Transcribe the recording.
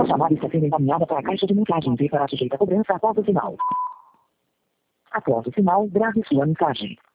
chamada está sendo encaminhada para a caixa de mensagens e será sujeita a cobrança após o sinal. Após o sinal, grave sua mensagem.